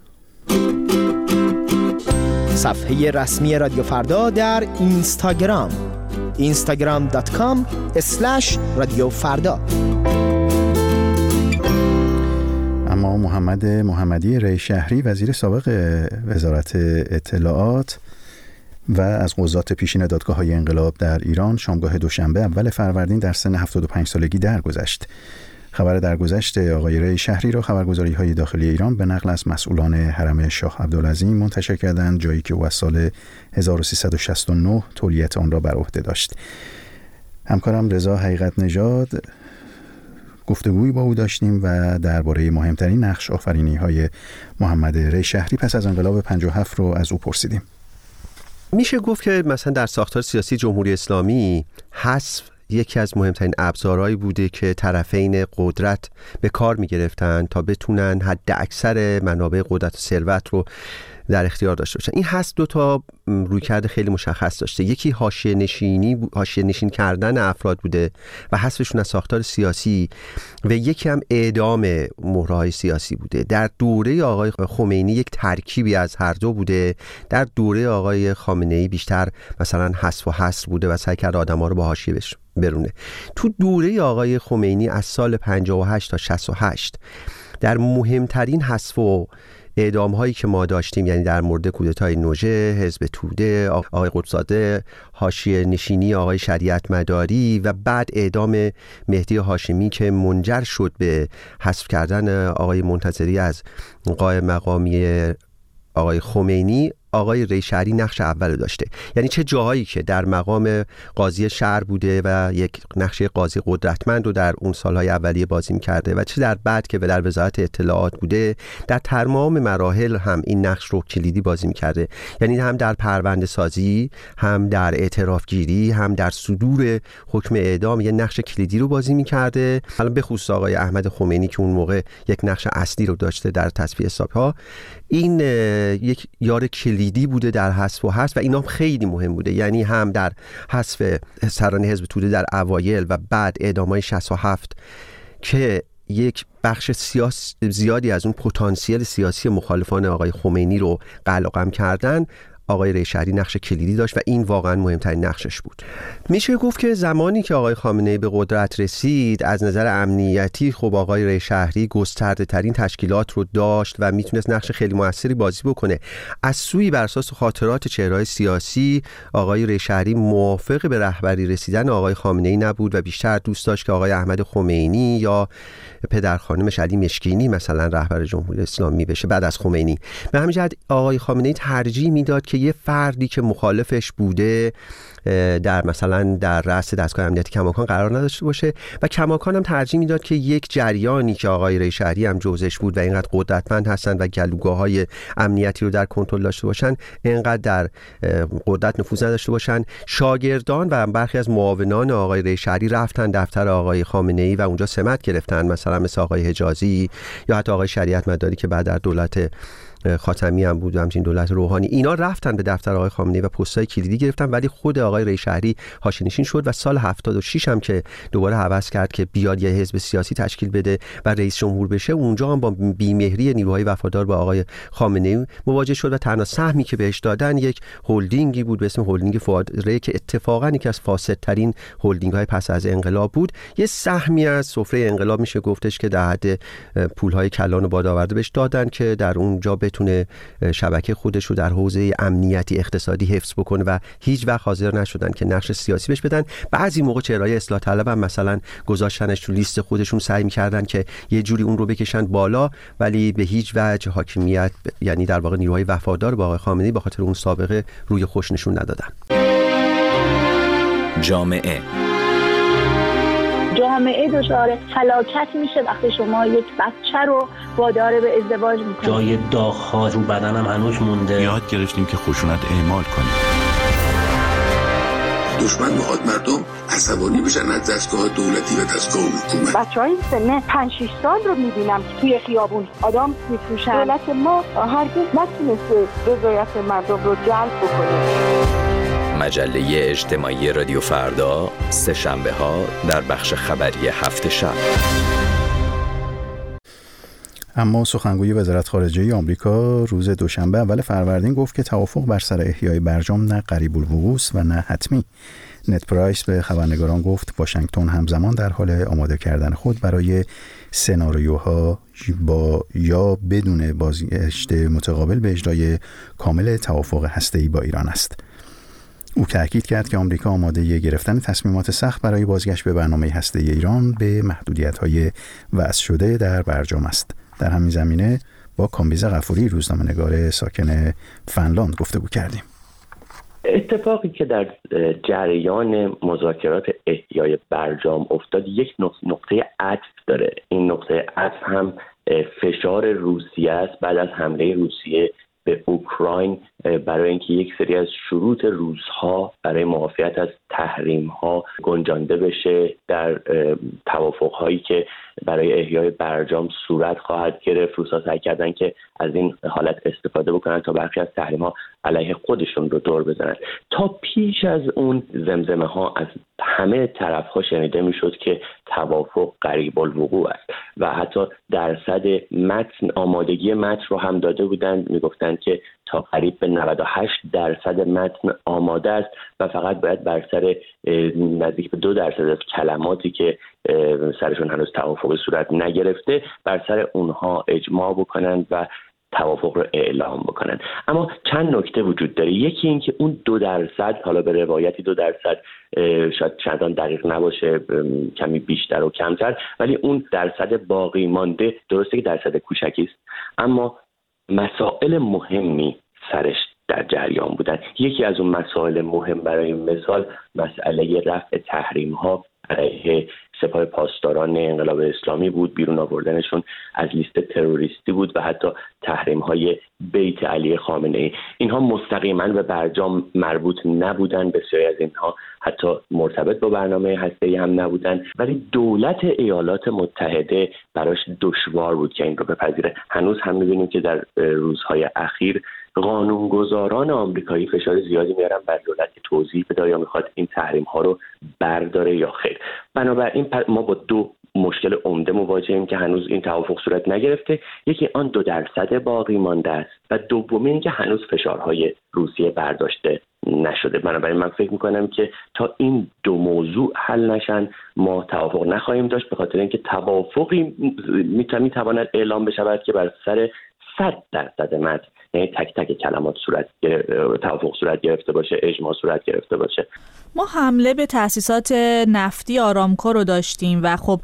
صفحه رسمی رادیو فردا در اینستاگرام اینستاگرام دات کام اسلش رادیو فردا. اما محمد محمدی ری شهری وزیر سابق وزارت اطلاعات و از قضات پیشین دادگاه‌های انقلاب در ایران شامگاه دوشنبه اول فروردین در سن هفتاد و پنج سالگی درگذشت. خبر درگذشت آقای ری شهری را خبرگزاری‌های داخلی ایران به نقل از مسئولان حرم شاه عبدالعظیم منتشر کردند، جایی که او از سال هزار و سیصد و شصت و نه تولیت آن را بر عهده داشت. همکارم رضا حقیقت نژاد گفتگویی با او داشتیم و درباره مهمترین نقش آفرینی‌های محمد ری شهری پس از انقلاب پنجاه و هفت رو از او پرسیدیم. میشه گفت که مثلا در ساختار سیاسی جمهوری اسلامی حذف یکی از مهمترین ابزارهایی بوده که طرفین قدرت به کار میگرفتن تا بتونن حد اکثر منابع قدرت و ثروت رو در اختیار داشته باشن. این حذف دو تا رویکرد خیلی مشخص داشته. یکی حاشیه نشینی حاشیه نشین کردن افراد بوده و حذفشون از ساختار سیاسی و یکی هم اعدام مهره‌های سیاسی بوده. در دوره آقای خمینی یک ترکیبی از هر دو بوده. در دوره آقای خامنه‌ای بیشتر مثلا حذف و حصر بوده و سعی کرد آدم‌ها رو با حاشیه برونه. تو دوره آقای خمینی از سال پنجاه و هشت تا شصت و هشت در مهمترین حذف و اعدام هایی که ما داشتیم، یعنی در مورد کودتای نوژه، حزب توده، آقای قطب‌زاده، حاشیه نشینی آقای شریعت مداری و بعد اعدام مهدی هاشمی که منجر شد به حذف کردن آقای منتظری از قائم مقامی آقای خمینی، آقای ری شهری نقش اول داشته. یعنی چه جاهایی که در مقام قاضی شهر بوده و یک نقش قاضی قدرتمند رو در اون سالهای اولیه بازی می‌کرده و چه در بعد که در وزارت اطلاعات بوده در تمام مراحل هم این نقش رو کلیدی بازی می‌کرده. یعنی هم در پرونده سازی، هم در اعتراف گیری، هم در صدور حکم اعدام یه نقش کلیدی رو بازی می‌کرده. حالا به خصوص آقای احمد خمینی که اون موقع یک نقش اصلی رو داشته در تصفیه حساب‌ها، این یک یار کلیدی بوده در حذف و حذف و اینا خیلی مهم بوده. یعنی هم در حذف سران حزب توده در اوایل و بعد اعدام‌های شصت و هفت که یک بخش سیاس زیادی از اون پتانسیل سیاسی مخالفان آقای خمینی رو قلقم کردن، آقای ری شهری نقش کلیدی داشت و این واقعا مهمترین نقشش بود. میشه گفت که زمانی که آقای خامنه‌ای به قدرت رسید از نظر امنیتی خب آقای ری شهری گسترده ترین تشکیلات رو داشت و میتونست نقش خیلی موثری بازی بکنه. از سوی بر اساس خاطرات چهره‌های سیاسی آقای ری شهری موافق به رهبری رسیدن آقای خامنه‌ای نبود و بیشتر دوست داشت که آقای احمد خمینی یا پدر خانمش علی مشکینی مثلا رهبر جمهوری اسلامی بشه بعد از خمینی. به همین جهت آقای خامنه‌ای ترجیح میداد که یه فردی که مخالفش بوده در مثلا در رأس دستگاه امنیتی کماکان قرار نداشته باشه و کماکان هم ترجیح میداد که یک جریانی که آقای ریشهری هم جزش بود و اینقدر قدرتمند هستن و گلوگاه‌های امنیتی رو در کنترل داشته باشن، اینقدر در قدرت نفوذ نداشته باشن. شاگردان و برخی از معاونان آقای ریشهری رفتن دفتر آقای خامنه‌ای و اونجا سمت گرفتن، مثلا مثل آقای حجازی یا حتی آقای شریعت مداری که بعد در دولت خاتمی هم بود و همچنین دولت روحانی، اینا رفتن به دفتر آقای خامنه‌ای و پست‌های کلیدی گرفتن، ولی خود آقای ریشهری حاشیه‌نشین شد و سال هفتاد و شش هم که دوباره هوس کرد که بیاد یه حزب سیاسی تشکیل بده و رئیس جمهور بشه، اونجا هم با بی‌مهری نیروهای وفادار با آقای خامنه‌ای مواجه شد و تنها سهمی که بهش دادن یک هلدینگی بود به اسم هلدینگ فؤاد ری که اتفاقاً یکی از فاسدترین هلدینگ‌های پس از انقلاب بود. یه سهمی از سفره انقلاب میشه گفتش که در حد پول‌های کلان و بادآورده بهش دادن که در اونجا بتونه شبکه خودش رو در حوزه امنیتی اقتصادی حفظ بکنه و هیچ وقت حاضر نشدن که نقش سیاسی بهش بدن. بعضی موقع چهره‌های اصلاح طلب هم مثلا گذاشتنش تو لیست خودشون، سعی می‌کردن که یه جوری اون رو بکشن بالا، ولی به هیچ وجه حاکمیت یعنی در واقع نیروهای وفادار با آقای خامنه‌ای به خاطر اون سابقه روی خوش نشون ندادن. جامعه جامعه دچار فلاکت میشه وقتی شما یک بچه رو وادار به ازدواج میکنید. جای داغ‌ها رو بدنم هنوز مونده. یاد گرفتیم که خشونت اعمال کنیم. دشمن میخواد مردم عصبانی بشن از دستگاه دولتی و دستگاه حکومت. بچهای سن پنج شش سال رو میبینم توی خیابون آدم میفروشن. دولت ما هرگز نتونسته رضایت مردم رو جلب بکنه. مجله اجتماعی رادیو فردا سه شنبه ها در بخش خبری هفت شب. اما سخنگوی وزارت خارجه آمریکا روز دوشنبه اول فروردین گفت که توافق بر سر احیای برجام نه قریب الوقوع است و نه حتمی. نت پرایس به خبرنگاران گفت واشنگتن همزمان در حال آماده کردن خود برای سناریوها با یا بدون بازگشت متقابل به اجرای کامل توافق هسته‌ای با ایران است. او تاکید کرد که آمریکا آماده گرفتن تصمیمات سخت برای بازگشت به برنامه هسته‌ای ایران به محدودیت‌های وضع شده در برجام است. در همین زمینه با کامبیز غفوری روزنامه‌نگار ساکن فنلاند گفتگو کردیم. اتفاقی که در جریان مذاکرات احیای برجام افتاد یک نقطه عطف داره. این نقطه عطف هم فشار روسیه است بعد از حمله روسیه به اوکراین برای اینکه یک سری از شروط روس‌ها برای معافیت از تحریم‌ها گنجانده بشه در توافق‌هایی که برای احیای برجام صورت خواهد گرفت. روس‌ها سعی کردن که از این حالت استفاده بکنن تا برخی از تحریم‌ها علیه خودشون رو دور بزنن. تا پیش از اون زمزمه‌ها از همه طرف‌ها شنیده می‌شد که توافق قریب الوقوع است و حتی درصد متن آمادگی متن رو هم داده بودن، میگفتند که تا قریب به نود و هشت درصد متن آماده است و فقط باید بر سر نزدیک به دو درصد از کلماتی که سرشون هنوز توافق صورت نگرفته بر سر اونها اجماع بکنن و توافق رو اعلام بکنن. اما چند نکته وجود داره. یکی این که اون دو درصد، حالا به روایتی دو درصد شاید چندان دقیق نباشه، کمی بیشتر و کمتر، ولی اون درصد باقی مانده درسته که درصد کوچکی است، اما مسائل مهمی سرش در جریان بودن. یکی از اون مسائل مهم برای مثال مسئله رفع تحریم ها علیه سپاه پاسداران انقلاب اسلامی بود، بیرون آوردنشون از لیست تروریستی بود و حتی تحریم های بیت علی خامنه ای. اینها مستقیما به برجام مربوط نبودن، بسیاری از اینها حتی مرتبط با برنامه هسته‌ای هم نبودن، ولی دولت ایالات متحده براش دشوار بود که این رو بپذیره. هنوز هم می‌بینیم که در روزهای اخیر قانونگذاران آمریکایی فشار زیادی میارن بر دولت که توضیح بده یا میخواد این تحریم ها رو برداره یا خیر. بنابراین ما با دو مشکل عمده مواجهیم که هنوز این توافق صورت نگرفته. یکی آن دو درصد باقی مانده است و دومی این که هنوز فشارهای روسیه برداشته نشده. بنابراین من فکر میکنم که تا این دو موضوع حل نشن ما توافق نخواهیم داشت، به خاطر اینکه توافقی میتواند اعلام بشود که بر سر صد درصد متن، یعنی تک تک کلمات صورت توافق صورت گرفته باشه، اجماع صورت گرفته باشه. ما حمله به تأسیسات نفتی آرامکو رو داشتیم و خب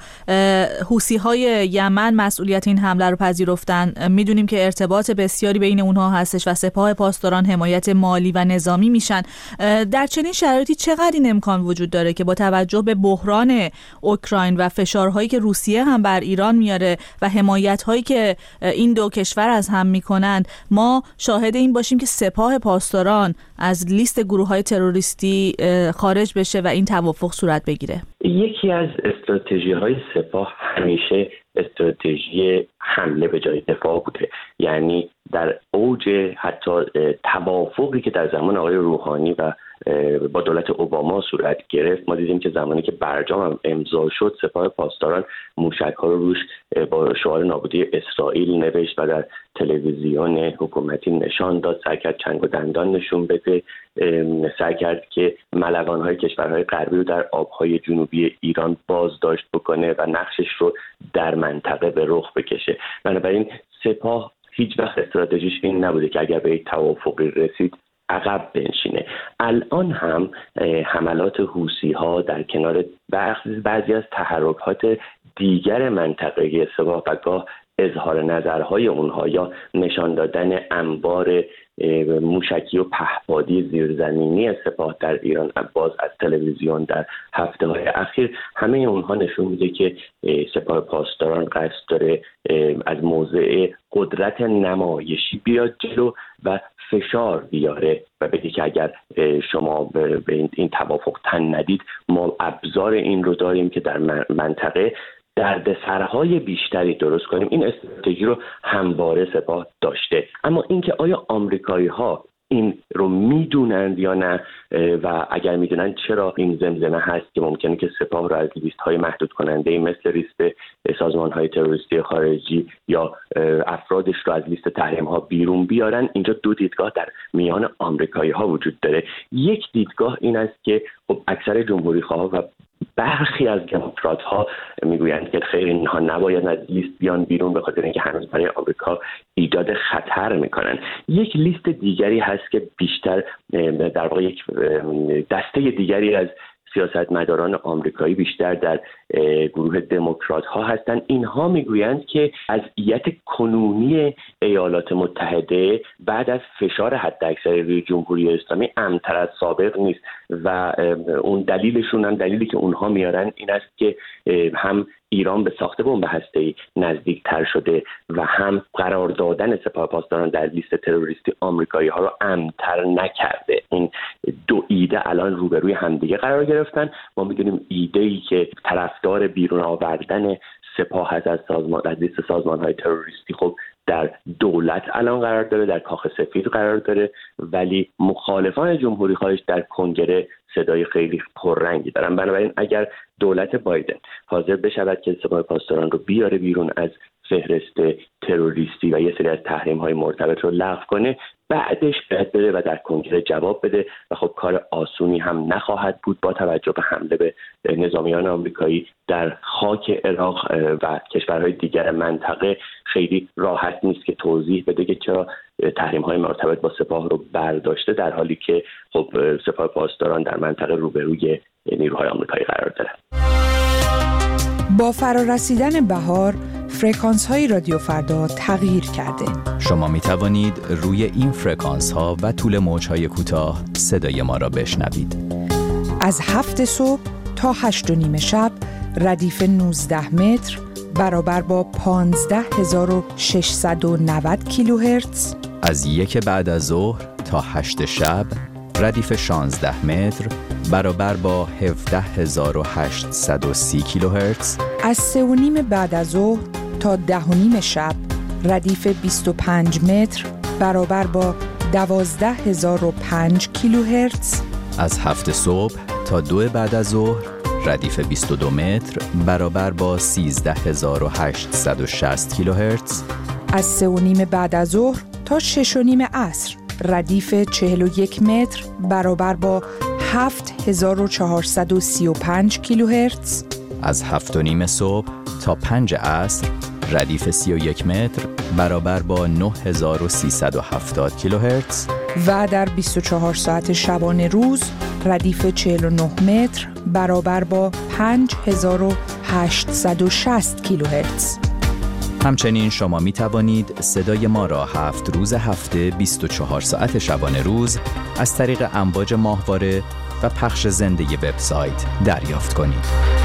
حوثی‌های یمن مسئولیت این حمله رو پذیرفتن. میدونیم که ارتباط بسیاری بین اونها هستش و سپاه پاسداران حمایت مالی و نظامی میشن. در چنین شرایطی چقدر این امکان وجود داره که با توجه به بحران اوکراین و فشارهایی که روسیه هم بر ایران میاره و حمایت‌هایی که این دو کشور از هم میکنند، ما شاهد این باشیم که سپاه پاسداران از لیست گروه‌های تروریستی خارج بشه و این توافق صورت بگیره؟ یکی از استراتژی‌های سپاه همیشه استراتژی حمله به جای دفاع بوده. یعنی در اوج حتی توافقی که در زمان آقای روحانی و با دولت اوباما صورت گرفت، ما دیدیم که زمانی که برجام هم امضا شد، سپاه پاسداران موشک‌ها رو روش با شعار نابودی اسرائیل نوشت و در تلویزیون حکومتی نشان داد، سعی کرد چنگ و دندان نشون بده، سعی کرد که ملوان‌های کشورهای غربی رو در آب‌های جنوبی ایران بازداشت بکنه و نقشش رو در منطقه به رخ بکشه. بنابراین سپاه هیچ وقت استراتژیش این نبوده که اگر به یک توافقی رسید عقب بنشینه. الان هم حملات حوثی‌ها در کنار بعضی از تحرکات دیگر منطقه سپاه و گاه اظهار نظرهای اونها یا نشان دادن انبار موشکی و پهپادی زیرزمینی سپاه در ایران باز از تلویزیون در هفته های اخیر، همه اونها نشون میده که سپاه پاسداران قصد داره از موضع قدرت نمایشی بیاد جلو و فشار بیاره و بگه که اگر شما به این توافق تن ندید، ما ابزار این رو داریم که در منطقه دردسرهای بیشتری درست کنیم. این استراتژی رو همواره سپاه داشته. اما اینکه آیا آمریکایی‌ها این رو میدونند یا نه و اگر میدونن چرا این زمزمه هست که ممکنه که سپاه رو از لیست‌های محدود کننده مثل لیست سازمان‌های تروریستی خارجی یا افرادش رو از لیست تحریم‌ها بیرون بیارن. اینجا دو دیدگاه در میان آمریکایی‌ها وجود داره. یک دیدگاه این است که خب اکثر جمهوری‌خواها و برخی از دموکرات ها میگویند که خیر اینها نباید از لیست بیان بیرون به خاطر اینکه هنوز برای آمریکا ایجاد خطر میکنن. یک لیست دیگری هست که بیشتر در واقع یک دسته دیگری از سیاستمداران آمریکایی بیشتر در گروه دموکرات ها هستند. اینها میگویند که وضعیت کنونی ایالات متحده بعد از فشار حداکثری روی جمهوری اسلامی امن‌تر از سابق نیست و اون دلیلشون هم دلیلی که اونها میارن این است که هم ایران به ساخت بمب هسته‌ای نزدیکتر شده و هم قرار دادن سپاه پاسداران در لیست تروریستی آمریکایی ها رو امن‌تر نکرده. این دو ایده الان روبروی همدیگه قرار گرفتن. ما می‌دونیم ایده‌ای که طرفدار بیرون آوردن سپاه هست از سازمان از لیست سازمان‌های تروریستی خب در دولت الان قرار داره، در کاخ سفید قرار داره، ولی مخالفان جمهوری خواهش در کنگره صدای خیلی پررنگی دارن. بنابراین اگر دولت بایدن حاضر بشود که سپاه پاسداران رو بیاره بیرون از فهرست تروریستی و یه سری از تحریم‌های مرتبط رو لغو کنه، بعدش باید بده و در کنگره جواب بده و خب کار آسونی هم نخواهد بود با توجه به حمله به نظامیان آمریکایی در خاک عراق و کشورهای دیگر منطقه. خیلی راحت نیست که توضیح بده که چرا تحریم‌های مرتبط با سپاه رو برداشته در حالی که خب سپاه پاسداران در منطقه روبروی نیروهای آمریکایی قرار داره. با فرارسیدن بهار فرکانس های رادیو فردا تغییر کرده. شما می توانید روی این فرکانس ها و طول موج های کوتاه صدای ما را بشنوید. از هفت صبح تا هشت و نیم شب ردیف نوزده متر برابر با پانزده هزار و ششصد و نود کیلوهرتز. از یک بعد از ظهر تا هشت شب ردیف شانزده متر برابر با هفده هزار و هشتصد و سی کیلوهرتز. از سه و نیم بعد از ظهر تا ده و نیم شب ردیف بیست و پنج متر برابر با دوازده هزار و پنج کیلوهرتز. از هفت صبح تا دو بعد از ظهر ردیف بیست و دو متر برابر با سیزده هزار و هشتصد و شصت کیلوهرتز. از سه و نیم بعد از ظهر تا شش و نیم عصر ردیف چهل و یک متر برابر با هفت هزار و چهارصد و سی و پنج کیلوهرتز. از هفت و نیم صبح تا پنج عصر ردیف سی و یک متر برابر با نه هزار و سیصد و هفتاد کیلوهرتز و در بیست و چهار ساعت شبانه روز ردیف چهل و نه متر برابر با پنج هزار و هشتصد و شصت کیلوهرتز. همچنین شما می توانید صدای ما را هفت روز هفته بیست و چهار ساعت شبانه روز از طریق امواج ماهواره و پخش زنده وبسایت دریافت کنید.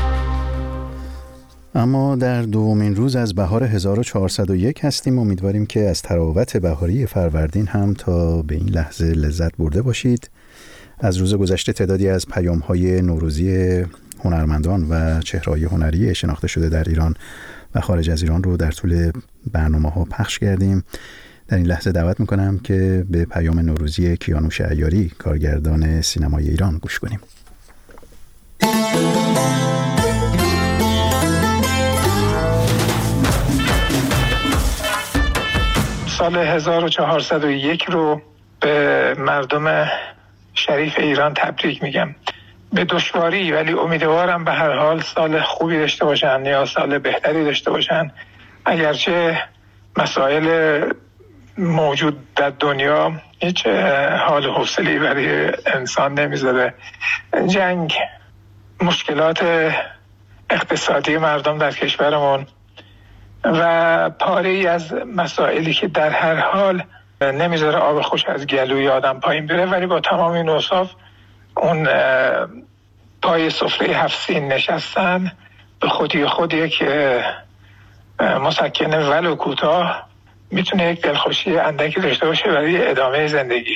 اما در دومین روز از بهار هزار و چهارصد و یک هستیم. امیدواریم که از تراوت بهاری فروردین هم تا به این لحظه لذت برده باشید. از روز گذشته تعدادی از پیام‌های نوروزی هنرمندان و چهره‌های هنری شناخته شده در ایران و خارج از ایران رو در طول برنامه‌ها پخش کردیم. در این لحظه دعوت می‌کنم که به پیام نوروزی کیانوش عیاری، کارگردان سینمای ایران، گوش کنیم. سال هزار و چهارصد و یک رو به مردم شریف ایران تبریک میگم. به دشواری ولی امیدوارم به هر حال سال خوبی داشته باشن یا سال بهتری داشته باشن. اگرچه مسائل موجود در دنیا هیچ حال و حوصله‌ای برای انسان نمیذاره. جنگ، مشکلات اقتصادی مردم در کشورمون و پاره ای از مسائلی که در هر حال نمیذاره آب خوش از گلوی آدم پایین بره، ولی با تمام این اوصاف اون پای سفره هفت سین نشستن به خودی خود یک مسکنه ولو کوتاه میتونه یک دلخوشی اندکی داشته باشه برای ادامه زندگی.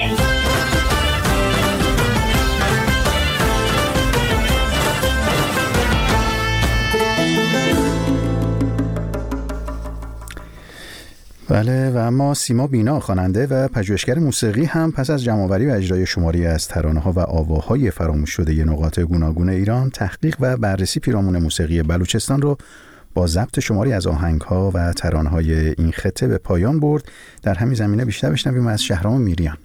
بله، و اما سیما بینا، خواننده و پژوهشگر موسیقی، هم پس از جمع‌آوری و اجرای شماری از ترانه‌ها و آواهای فراموش شده نقاط گوناگون ایران، تحقیق و بررسی پیرامون موسیقی بلوچستان رو با ضبط شماری از آهنگ‌ها و ترانه‌های این خطه به پایان برد. در همین زمینه بیشتر بشنویم از شهرام میریان.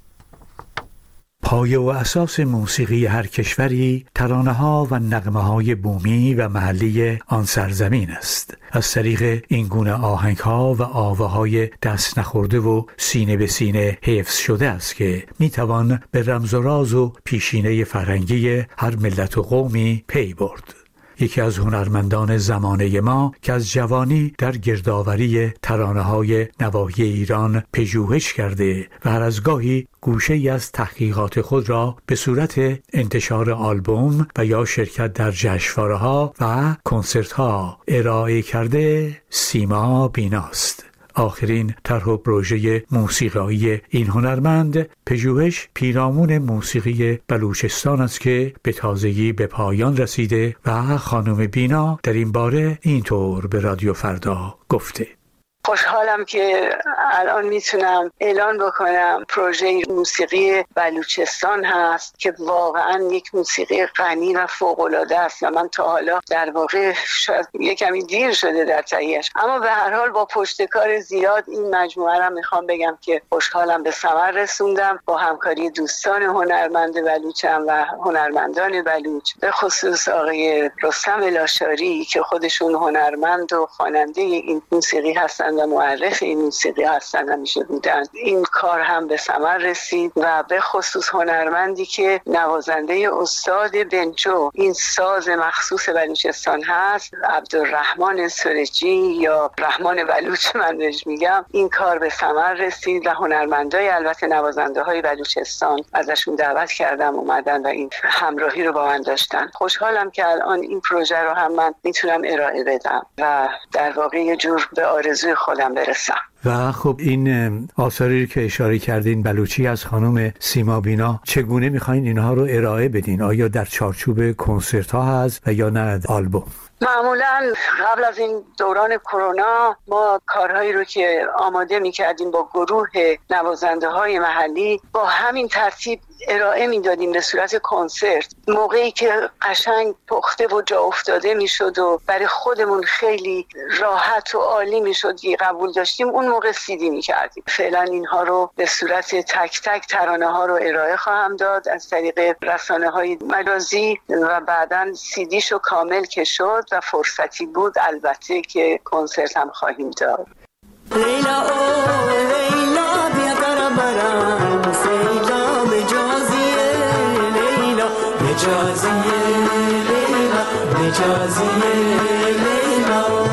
پایه و اساس موسیقی هر کشوری ترانه‌ها و نغمه‌های بومی و محلی آن سرزمین است. از طریق این گونه آهنگ‌ها و آواهای دست نخورده و سینه به سینه حفظ شده است که میتوان به رمز و راز و پیشینه فرهنگی هر ملت و قومی پی برد. یکی از هنرمندان زمانه ما که از جوانی در گردآوری ترانه‌های نواحی ایران پژوهش کرده و هر از گاهی گوشه‌ای از تحقیقات خود را به صورت انتشار آلبوم و یا شرکت در جشنواره‌ها و کنسرت‌ها ارائه کرده، سیما بیناست. آخرین طرح و پروژه موسیقایی این هنرمند پژوهش پیرامون موسیقی بلوچستان است که به تازگی به پایان رسیده و خانم بینا در این باره اینطور به رادیو فردا گفته: خوشحالم که الان میتونم اعلان بکنم پروژه موسیقی بلوچستان هست که واقعا یک موسیقی غنی و فوق‌العاده است و من تا حالا در واقع شاید یک کمی دیر شده در تهیه‌اش، اما به هر حال با پشتکار زیاد این مجموعه را میخوام بگم که خوشحالم به ثمر رسوندم با همکاری دوستان هنرمند بلوچم و هنرمندان بلوچ، به خصوص آقای رستم لاشاری که خودشون هنرمند و خواننده این موسیقی هستند و مؤرخ این موسیقی هستن همیشه بودن. این کار هم به ثمر رسید و به خصوص هنرمندی که نوازنده استاد بنجو، این ساز مخصوص بلوچستان هست، عبدالرحمن سرجی یا رحمان بلوچ من بهش میگم، این کار به ثمر رسید و هنرمندای البته نوازنده های بلوچستان ازشون دعوت کردم اومدن و این همراهی رو با من داشتن. خوشحالم که الان این پروژه رو هم من میتونم ارائه بدم و در واقع یه جور به آرزوی خودم برسم. و خب این آثاری که اشاره کردین بلوچی از خانم سیما بینا، چگونه میخواین اینها رو ارائه بدین؟ آیا در چارچوب کنسرت ها هست و یا نه آلبوم؟ معمولا قبل از این دوران کرونا ما کارهایی رو که آماده میکردیم با گروه نوازنده های محلی با همین ترتیب ارائه میدادیم به صورت کنسرت. موقعی که قشنگ پخته و جا افتاده میشد و برای خودمون خیلی راحت و عالی میشد که قبول داشتیم، اون موقع سیدی میکردیم. فعلا اینها رو به صورت تک تک ترانه ها رو ارائه خواهم داد از طریق رسانه های مجازی و بعداً سیدیشو کامل که شد و فرصتی بود البته که کنسرت هم خواهیم داد. لیلا او لیلا بیا برام سیلا مجازیه لیلا مجازیه لیلا مجازیه لیلا.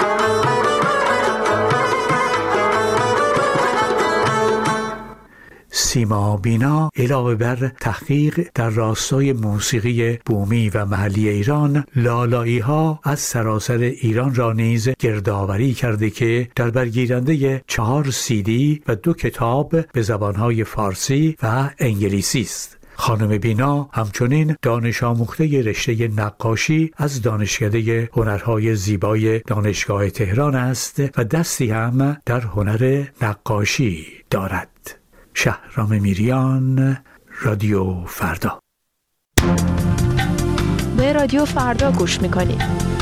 سیما بینا علاوه بر تحقیق در راستای موسیقی بومی و محلی ایران، لالایی ها از سراسر ایران را نیز گردآوری کرده که در برگیرنده چهار سیدی و دو کتاب به زبانهای فارسی و انگلیسی است. خانم بینا همچنین دانش آموخته رشته نقاشی از دانشکده هنرهای زیبای دانشگاه تهران است و دستی هم در هنر نقاشی دارد. شهرام میریان، رادیو فردا. به رادیو فردا گوش میکنید.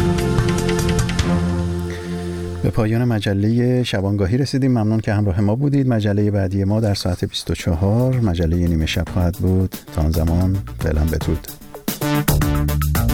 به پایان مجله شبانگاهی رسیدیم. ممنون که همراه ما بودید. مجله بعدی ما در ساعت بیست و چهار مجله نیمه شب خواهد بود. تا آن زمان فعلا بدرود.